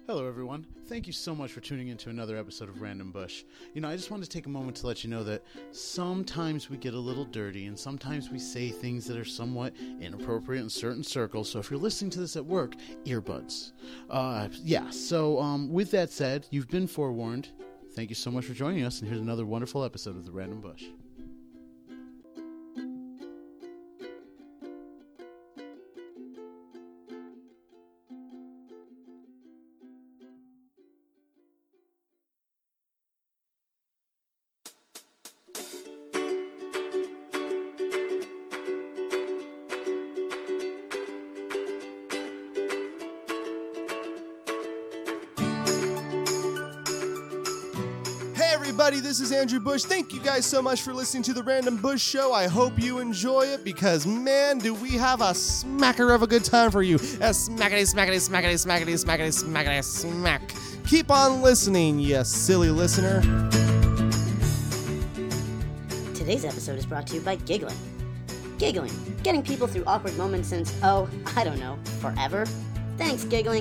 Hello, everyone. Thank you so much for tuning in to another episode of Random Bush. I just wanted to take a moment to let you know that sometimes we get a little dirty and sometimes we say things that are somewhat inappropriate in certain circles. So if you're listening to this at work, earbuds. With that said, you've been forewarned. Thank you so much for joining us, and here's another wonderful episode of the Random Bush. This is Andrew Bush. Thank you guys so much for listening to the Random Bush Show. I hope you enjoy it because, man, do we have a smacker of a good time for you. A smackety, smackety, smackety, smackety, smackety, smackety, smack. Keep on listening, you silly listener. Today's episode is brought to you by Giggling. Giggling, getting people through awkward moments since, I don't know, forever. Thanks, Giggling.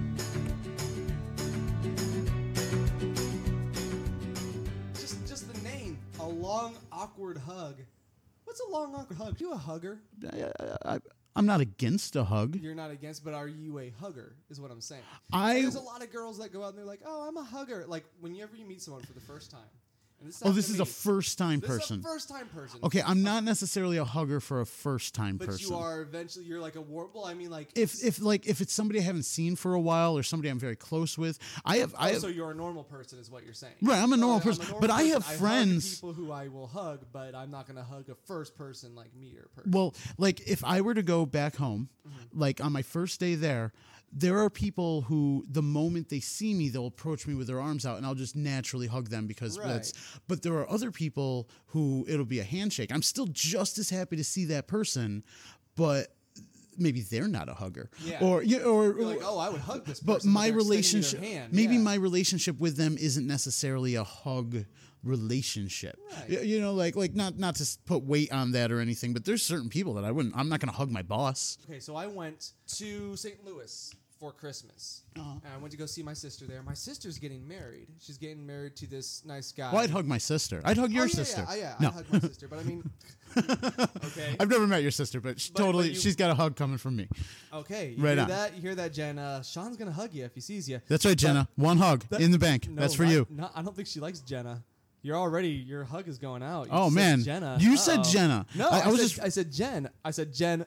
Long, awkward hug. What's a long, awkward hug? Are you a hugger? I'm not against a hug. You're not against, but are you a hugger, is what I'm saying. There's a lot of girls that go out and they're like, oh, I'm a hugger. Like, whenever you meet someone for the first time. This is a first-time person. This is a first-time person. Okay, I'm not necessarily a hugger for a first-time person. But you are eventually, you're like a well, I mean, like... If it's somebody I haven't seen for a while or somebody I'm very close with, So you're a normal person is what you're saying. Right, I'm a normal person. But I have friends... I hug people who I will hug, but I'm not going to hug a first person like me or person. Well, like, if I were to go back home, like, on my first day there are people who, the moment they see me, they'll approach me with their arms out, and I'll just naturally hug them because that's... But there are other people who it'll be a handshake. I'm still just as happy to see that person, but maybe they're not a hugger. Yeah. Or you're like, oh, I would hug this person. But my relationship... Maybe my relationship with them isn't necessarily a hug relationship. Right. Like not to put weight on that or anything, but there's certain people that I'm not going to hug my boss. Okay, so I went to St. Louis for Christmas. And I went to go see my sister there. My sister's getting married. She's getting married to this nice guy. Well, I'd hug my sister. I'd hug your sister. Yeah, no. I'd hug my sister, but I mean... Okay. I've never met your sister, but she's got a hug coming from me. Okay. You hear that, Jen? Sean's going to hug you if he sees you. That's right, Jenna. One hug in the bank. No, that's for you. No, I don't think she likes Jenna. Your hug is going out. You said Jenna. You said Jenna. No, I said Jen. I said Jen,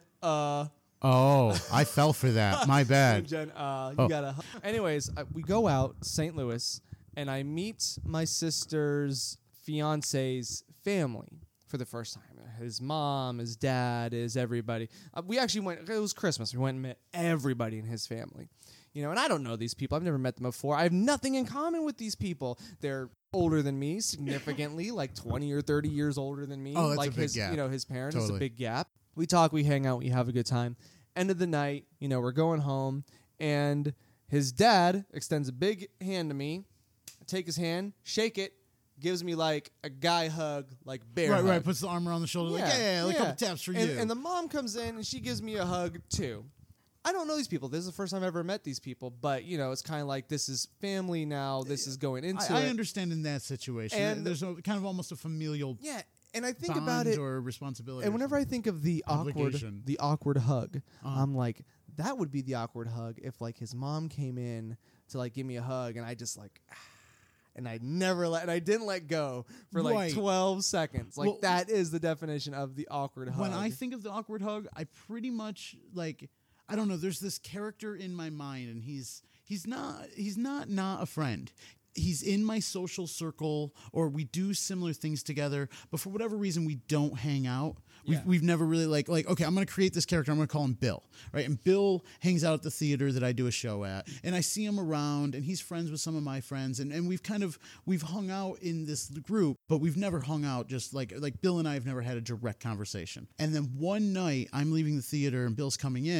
Oh, I fell for that. My bad. Jen, you gotta. Anyways, we go out St. Louis, and I meet my sister's fiance's family for the first time. His mom, his dad, everybody. We actually went. It was Christmas. We went and met everybody in his family. And I don't know these people. I've never met them before. I have nothing in common with these people. They're older than me, significantly, like 20 or 30 years older than me. Oh, that's like a big gap. His parents. Totally. It's a big gap. We talk, we hang out, we have a good time. End of the night, we're going home, and his dad extends a big hand to me. I take his hand, shake it, gives me like a guy hug, like bear hug. Right, puts the arm around the shoulder, like a couple taps for you. And the mom comes in, and she gives me a hug, too. I don't know these people. This is the first time I've ever met these people, but, it's kind of like this is family now. This is going into it. I understand in that situation. And there's kind of almost a familial and I think bond about it, or responsibility. And whenever I think of the awkward hug, I'm like, that would be the awkward hug if like his mom came in to like give me a hug, and I just like, and I didn't let go for like 12 seconds. Like that is the definition of the awkward hug. When I think of the awkward hug, I pretty much like, I don't know. There's this character in my mind, and he's not a friend. He's in my social circle, or we do similar things together, but for whatever reason, we don't hang out. We've never really like, okay, I'm going to create this character. I'm going to call him Bill, right? And Bill hangs out at the theater that I do a show at, and I see him around, and he's friends with some of my friends, and we've hung out in this group, but we've never hung out just like Bill and I have never had a direct conversation. And then one night, I'm leaving the theater, and Bill's coming in,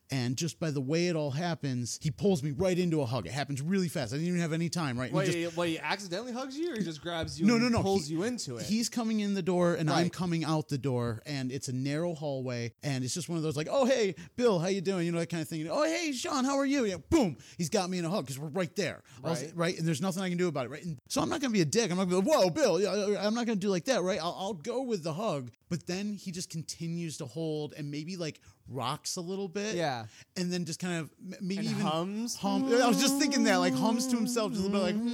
And just by the way it all happens, he pulls me right into a hug. It happens really fast. I didn't even have any time, right? And He accidentally hugs you, or he just grabs you No. pulls you into it? He's coming in the door, and I'm Right. coming out the door, and it's a narrow hallway, and it's just one of those like, oh, hey, Bill, how you doing? You know, that kind of thing. Oh, hey, Sean, how are you? Yeah, boom. He's got me in a hug because we're right there. Right. And there's nothing I can do about it, right? And so I'm not going to be a dick. I'm not going to be like, whoa, Bill. Yeah, I'm not going to do like that, right? I'll go with the hug. But then he just continues to hold and maybe like rocks a little bit. Yeah. And then just kind of maybe And even hums. I was just thinking that, like hums to himself just a little bit like,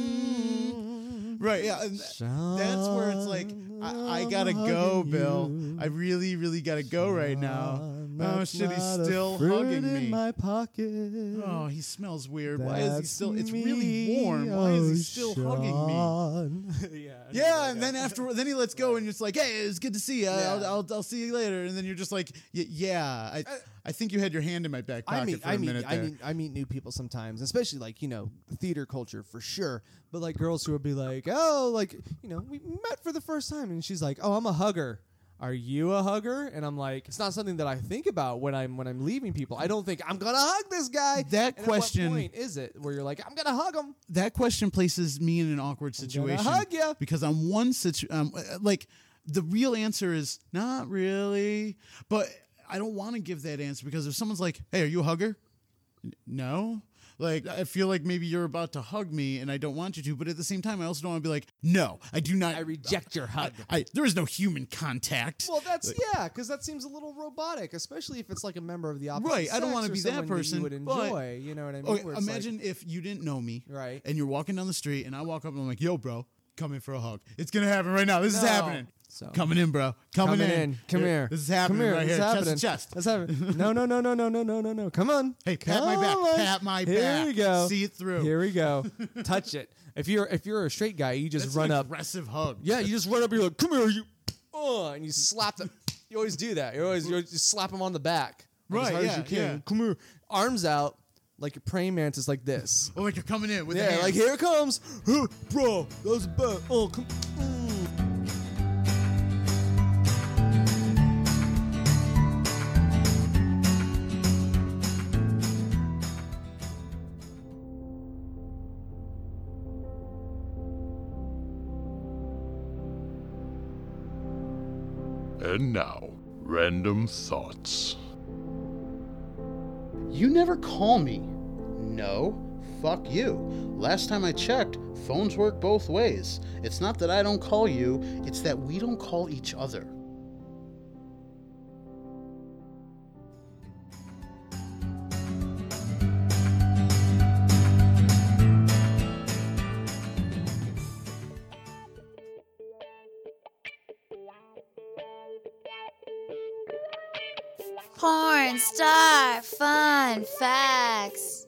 right, yeah. And that's where it's like, I gotta go, Bill. I really, really gotta go right now. Oh shit, he's still hugging me. In my pocket. Oh, he smells weird. Why is he That's still? It's me, really warm. Why is he still hugging me? me? Yeah, and then then he lets go, and it's like, hey, it's good to see you. Yeah. I'll see you later. And then you're just like, yeah, I think you had your hand in my back pocket for a minute there. I meet new people sometimes, especially like, theater culture for sure. But like girls who would be like, oh, like, we met for the first time. And she's like, oh, I'm a hugger. Are you a hugger? And I'm like, it's not something that I think about when I'm leaving people. I don't think I'm going to hug this guy. That and question. At what point is it where you're like, I'm going to hug him? That question places me in an awkward situation. Hug ya. Because on one like the real answer is not really, but I don't want to give that answer because if someone's like, hey, are you a hugger? No. Like, I feel like maybe you're about to hug me and I don't want you to, but at the same time, I also don't want to be like, no, I do not. I reject your hug. There is no human contact. Well, because that seems a little robotic, especially if it's like a member of the opposite Right, I don't want to be that person. you would enjoy, you know what I mean? Okay, Where it's imagine if you didn't know me, Right. and you're walking down the street, and I walk up and I'm like, yo, bro, come in for a hug. It's going to happen right now. This is No. happening. So- Coming in, bro. Coming in. Come here. This is happening Come here. right This here. is Chest happening. to chest. That's happening. No. Come on. Hey, pat my back. Come on. Pat my back. Here we go. See it through. Here we go. Touch it. If you're a straight guy, you just That's run an up. aggressive hug. Yeah, you just run up. You're like, come here, you. And you slap them. You always do that. You just slap them on the back. Like, Right, as hard yeah, as you can. yeah. Come here. Arms out, like your praying mantis, like this. Oh, like you're coming in with the Yeah, hands. like here it comes. Bro, that was bad. Oh, come. And now, random thoughts. You never call me. No. Fuck you. Last time I checked, phones work both ways. It's not that I don't call you, it's that we don't call each other. Porn star fun facts.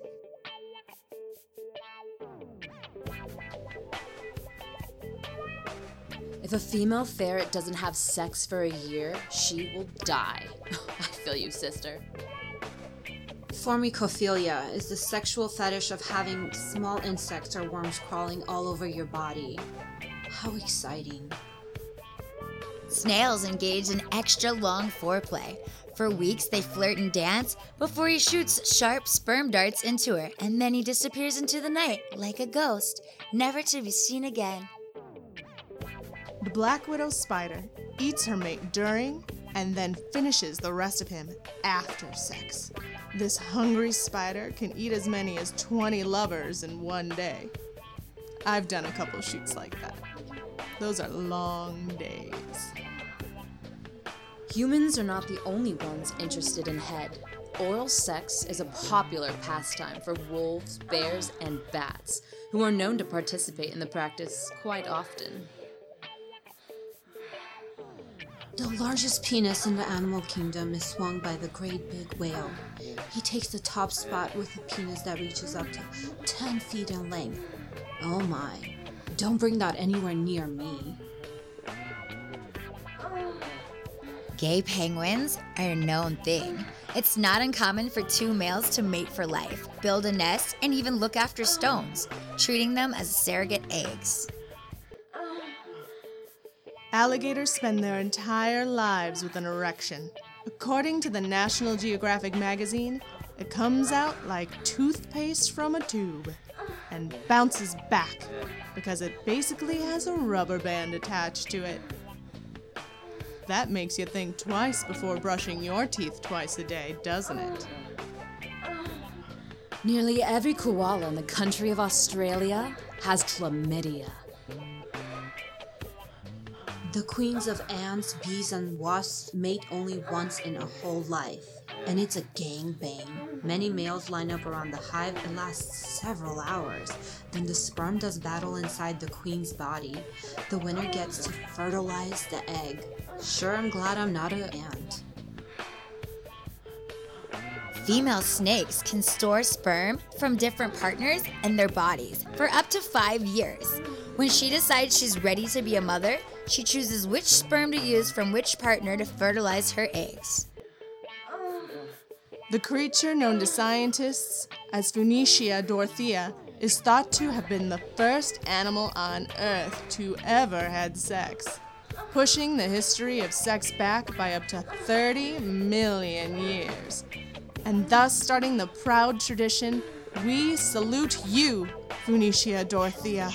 If a female ferret doesn't have sex for a year, she will die. I feel you, sister. Formicophilia is the sexual fetish of having small insects or worms crawling all over your body. How exciting. Snails engage in extra long foreplay. For weeks, they flirt and dance before he shoots sharp sperm darts into her, and then he disappears into the night like a ghost, never to be seen again. The black widow spider eats her mate during and then finishes the rest of him after sex. This hungry spider can eat as many as 20 lovers in one day. I've done a couple shoots like that. Those are long days. Humans are not the only ones interested in head. Oral sex is a popular pastime for wolves, bears, and bats, who are known to participate in the practice quite often. The largest penis in the animal kingdom is swung by the great big whale. He takes the top spot with a penis that reaches up to 10 feet in length. Oh my, don't bring that anywhere near me. Gay penguins are a known thing. It's not uncommon for two males to mate for life, build a nest, and even look after stones, treating them as surrogate eggs. Alligators spend their entire lives with an erection. According to the National Geographic magazine, it comes out like toothpaste from a tube and bounces back because it basically has a rubber band attached to it. That makes you think twice before brushing your teeth twice a day, doesn't it? Nearly every koala in the country of Australia has chlamydia. The queens of ants, bees, and wasps mate only once in a whole life, and it's a gangbang. Many males line up around the hive and last several hours. Then the sperm does battle inside the queen's body. The winner gets to fertilize the egg. Sure, I'm glad I'm not an ant. Female snakes can store sperm from different partners in their bodies for up to 5 years. When she decides she's ready to be a mother, she chooses which sperm to use from which partner to fertilize her eggs. The creature known to scientists as Phoenicia dorthea is thought to have been the first animal on Earth to ever had sex, pushing the history of sex back by up to 30 million years, and thus starting the proud tradition, we salute you, Phoenicia dorthea.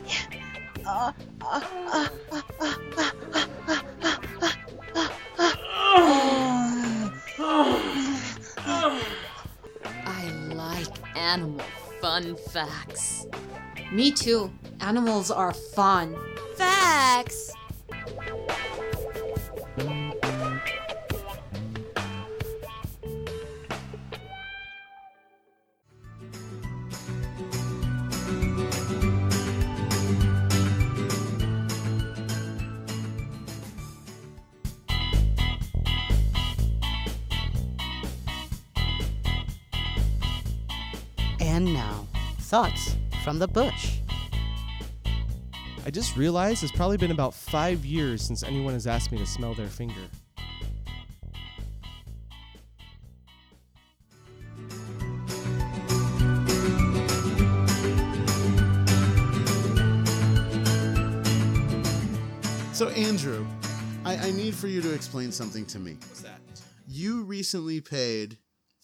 I like animal fun facts. Me too. Animals are fun. Facts! And now, thoughts from the bush. I just realized it's probably been about 5 years since anyone has asked me to smell their finger. So, Andrew, I need for you to explain something to me. What's that? You recently paid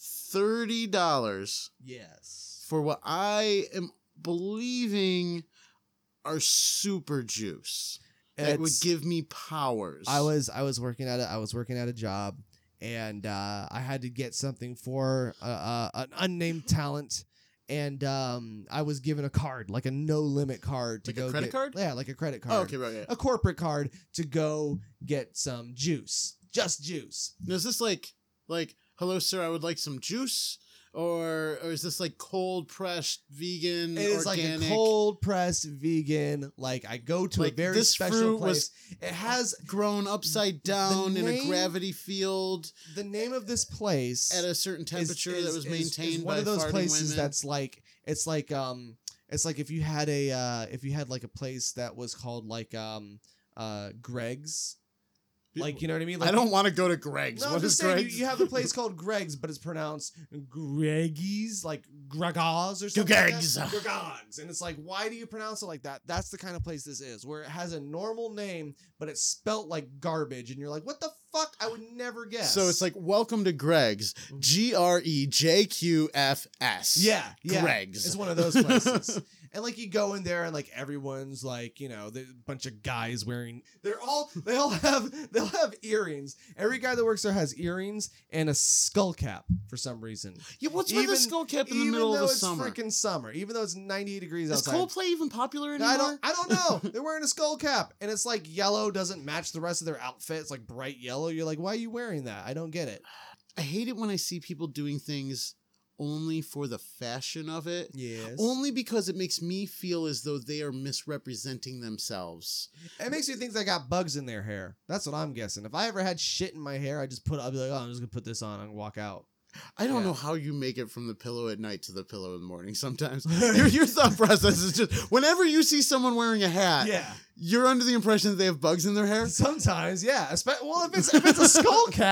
$30 Yes. for what I am believing are super juice that would It's- give me powers. I was working at a job, and I had to get something for an unnamed talent, and I was given a card, like a no limit card to Like a go credit get, card? Yeah, like a credit card. Oh, okay, right. A corporate card to go get some juice, just juice. Now, is this like, hello, sir, I would like some juice? Or is this like cold pressed vegan It is organic? like a cold pressed vegan. Like I go to Like, a very this special fruit place. It has grown upside down in a name- gravity field the name of this place at a certain temperature that was maintained is by one of those farting places women. that's like it's like if you had like a place that was called like Greg's. Like, you know what I mean? Like, I don't want to go to Greg's. No, What I'm is just saying, Greg's? you have a place called Greg's, but it's pronounced Greggy's, like Greg's or something. Greg's. Like that. Greg's. And it's like, why do you pronounce it like that? That's the kind of place this is, where it has a normal name, but it's spelt like garbage. And you're like, what the fuck? I would never guess. So it's like, welcome to Greg's. GREJQFS. Yeah. Greg's. It's one of those places. And like you go in there and like everyone's like, you know, a bunch of guys wearing they'll have earrings. Every guy that works there has earrings and a skull cap for some reason. Yeah, what's with the skull cap in the middle of the summer? Even though it's freaking summer, even though it's 98 degrees Is outside. Coldplay even popular anymore? I don't know. They're wearing a skull cap and it's like yellow, doesn't match the rest of their outfit. It's like bright yellow. You're like, why are you wearing that? I don't get it. I hate it when I see people doing things only for the fashion of it. Yes. Only because it makes me feel as though they are misrepresenting themselves. It makes me think they got bugs in their hair. That's what I'm guessing. If I ever had shit in my hair, I'll be like, oh, I'm just gonna put this on and walk out. I don't know how you make it from the pillow at night to the pillow in the morning sometimes. Your thought process is just, whenever you see someone wearing a hat, you're under the impression that they have bugs in their hair? Sometimes, yeah. Well, if it's a skull cap,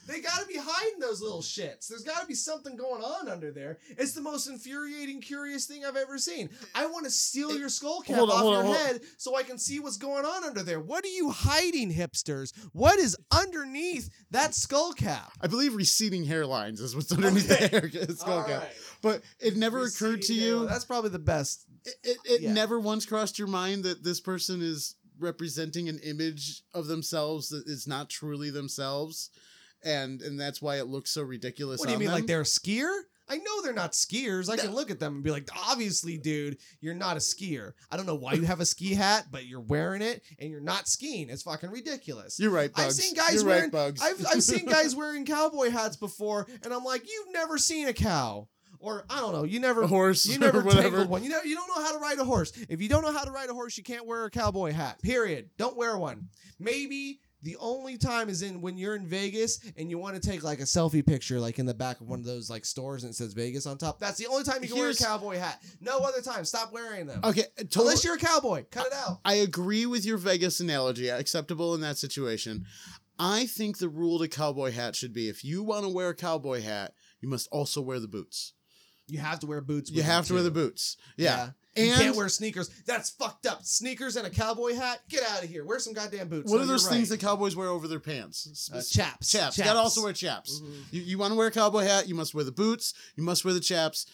They gotta be hiding those little shits. There's gotta be something going on under there. It's the most infuriating, curious thing I've ever seen. I want to steal your skull cap off your head so I can see what's going on under there. What are you hiding, hipsters? What is underneath that skull cap? I believe receding hairlines is what's underneath the skull cap. Right. But it never occurred to you. That's probably the best. It never once crossed your mind that this person is representing an image of themselves that is not truly themselves, and that's why it looks so ridiculous. What do you mean, like they're a skier? I know they're not skiers. I can look at them and be like, obviously, dude, you're not a skier. I don't know why you have a ski hat, but you're wearing it and you're not skiing. It's fucking ridiculous. You're right, Bugs. I've seen guys wearing Bugs. I've seen guys wearing cowboy hats before, and I'm like, you've never seen a cow. Or, I don't know, a horse, you never or whatever. tangled one. You don't know how to ride a horse. If you don't know how to ride a horse, you can't wear a cowboy hat, period. Don't wear one. Maybe the only time is when you're in Vegas and you want to take like a selfie picture, like in the back of one of those like stores and it says Vegas on top. That's the only time you can wear a cowboy hat. No other time. Stop wearing them. Okay. Unless you're a cowboy. Cut it out. I agree with your Vegas analogy. Acceptable in that situation. I think the rule to cowboy hat should be if you want to wear a cowboy hat, you must also wear the boots. You have to wear boots. You have to wear the boots. Yeah. And you can't wear sneakers. That's fucked up. Sneakers and a cowboy hat? Get out of here. Wear some goddamn boots. What are those things that cowboys wear over their pants? Chaps. Chaps. You gotta also wear chaps. Mm-hmm. You want to wear a cowboy hat, you must wear the boots, you must wear the chaps,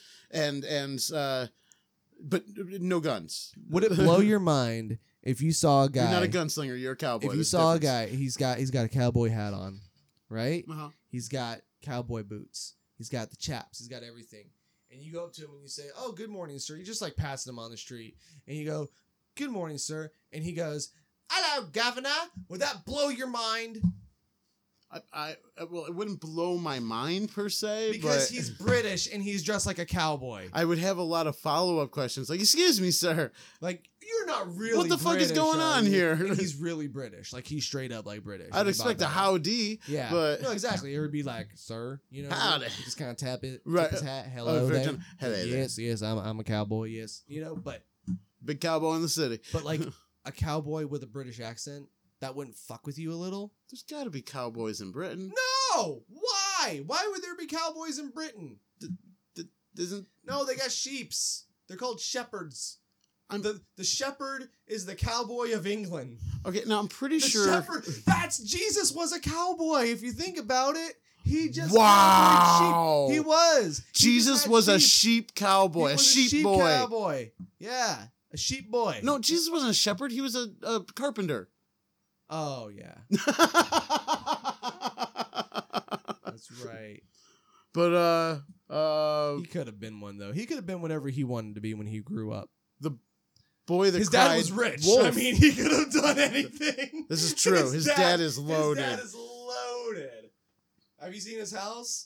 but no guns. Would it blow your mind if you saw a guy? You're not a gunslinger, you're a cowboy. If you saw a guy, he's got a cowboy hat on, right? Uh-huh. He's got cowboy boots. He's got the chaps. He's got everything. And you go up to him and you say, "Oh, good morning, sir." You just like passing him on the street. And you go, "Good morning, sir." And he goes, "Hello, governor." Would that blow your mind? Well, it wouldn't blow my mind per se. Because but he's British and he's dressed like a cowboy. I would have a lot of follow-up questions. Like, excuse me, sir. Like, you're not really what the fuck is going on here? And he's really British. Like, he's straight up like British. I'd expect a howdy. Yeah. But no, exactly. It would be like, "Sir," you know. Howdy. You just kind of tap it. Right. Tip his hat. Hello there. Hello there. Yes, I'm a cowboy. Yes. You know, but. Big cowboy in the city. But like a cowboy with a British accent, that wouldn't fuck with you a little? There's got to be cowboys in Britain. No! Why? Why would there be cowboys in Britain? No, they got sheeps. They're called shepherds. The shepherd is the cowboy of England. Okay, now I'm pretty sure... Shepherd, Jesus was a cowboy, if you think about it. He just... Wow! Sheep. He was. Jesus was a sheep cowboy, a sheep boy. Cowboy. Yeah, a sheep boy. No, Jesus wasn't a shepherd. He was a carpenter. Oh, yeah. That's right. But, he could have been one, though. He could have been whatever he wanted to be when he grew up. The boy that his cried dad was rich. wolf. I mean, he could have done anything. This is true. His dad is loaded. His dad is loaded. Have you seen his house?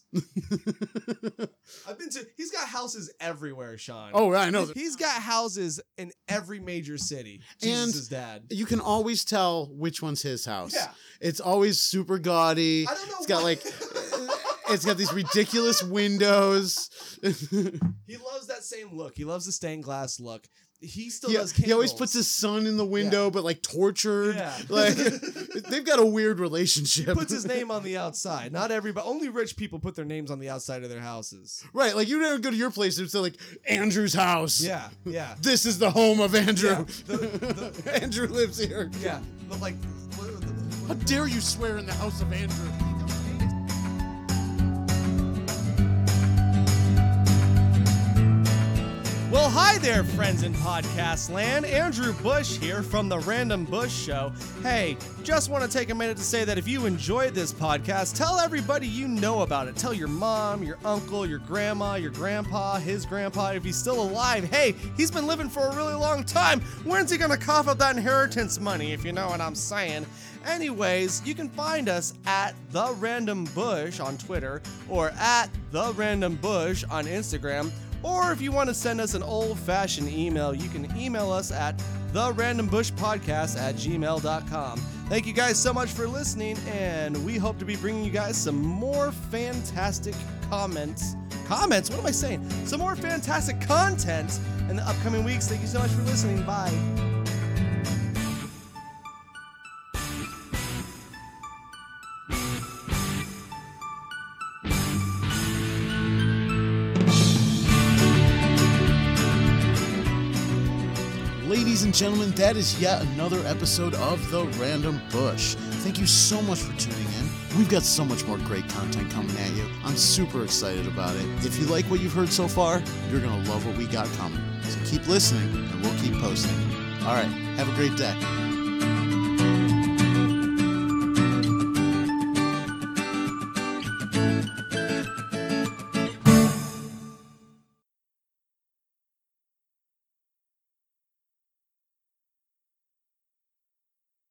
He's got houses everywhere, Sean. Oh, I know. He's got houses in every major city. Jesus' dad. You can always tell which one's his house. Yeah. It's always super gaudy. I don't know. It's got like... It's got these ridiculous windows. He loves that same look. He loves the stained glass look. He still does candles. He always puts his son in the window, but like tortured. Yeah. Like they've got a weird relationship. He puts his name on the outside. Not everybody. Only rich people put their names on the outside of their houses. Right. Like you never go to your place and say like Andrew's house. Yeah. Yeah. This is the home of Andrew. Yeah. Andrew lives here. Yeah. But like, how dare you swear in the house of Andrew? Well, hi there, friends in podcast land. Andrew Bush here from the Random Bush Show. Hey, just want to take a minute to say that if you enjoyed this podcast, tell everybody you know about it. Tell your mom, your uncle, your grandma, your grandpa, his grandpa, if he's still alive. Hey, he's been living for a really long time. When's he going to cough up that inheritance money, if you know what I'm saying? Anyways, you can find us at The Random Bush on Twitter or at The Random Bush on Instagram. Or if you want to send us an old-fashioned email, you can email us at therandombushpodcast@gmail.com. Thank you guys so much for listening, and we hope to be bringing you guys some more fantastic comments? What am I saying? Some more fantastic content in the upcoming weeks. Thank you so much for listening. Bye. Ladies and gentlemen, that is yet another episode of The Random Bush. Thank you so much for tuning in. We've got so much more great content coming at you. I'm super excited about it. If you like what you've heard so far, you're going to love what we got coming. So keep listening, and we'll keep posting. All right, have a great day.